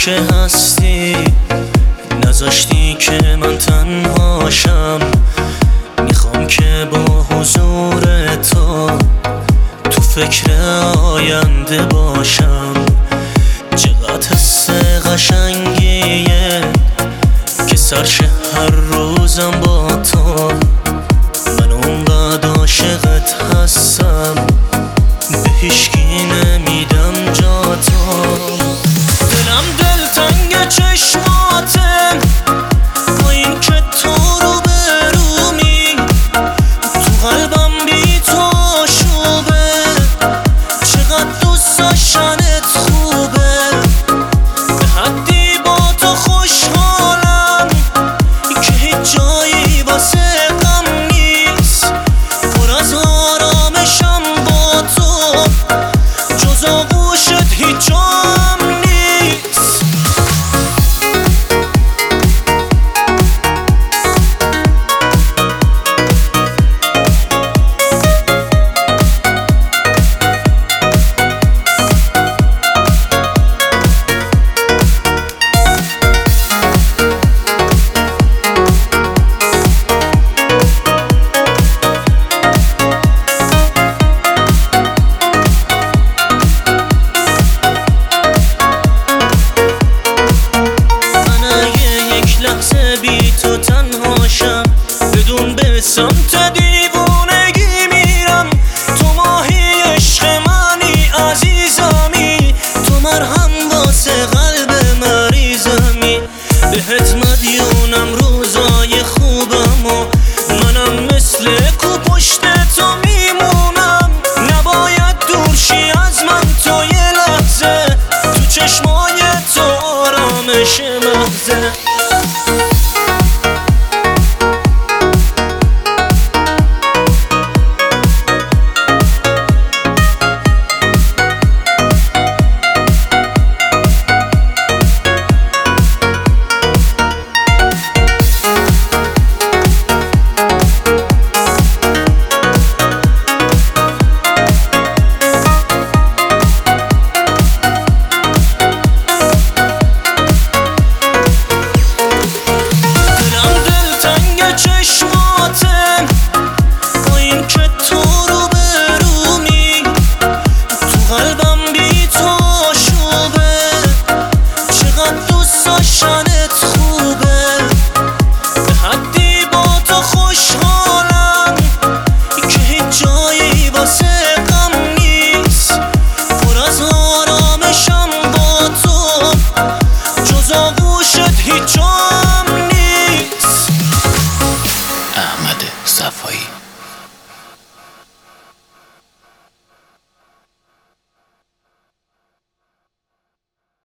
که هستی، نذاشتی که من تنهاشم. میخوام که با حضور تو فکر آینده باشم. چقدر حس قشنگیه که سرشه هر روزم با تو. من اونقدر عاشقت هستم، به هیچکی نمیدم جا تو. دلم دلتنگ چشماته، با این که تو رو برومی، تو قلبم بی تو شوبه. چقدر دوست داشتنت خوبه، به حدی با تو خوشحالم که هیچ جایی واسه غم نیست. پر از آرامشم با تو، جز آغوش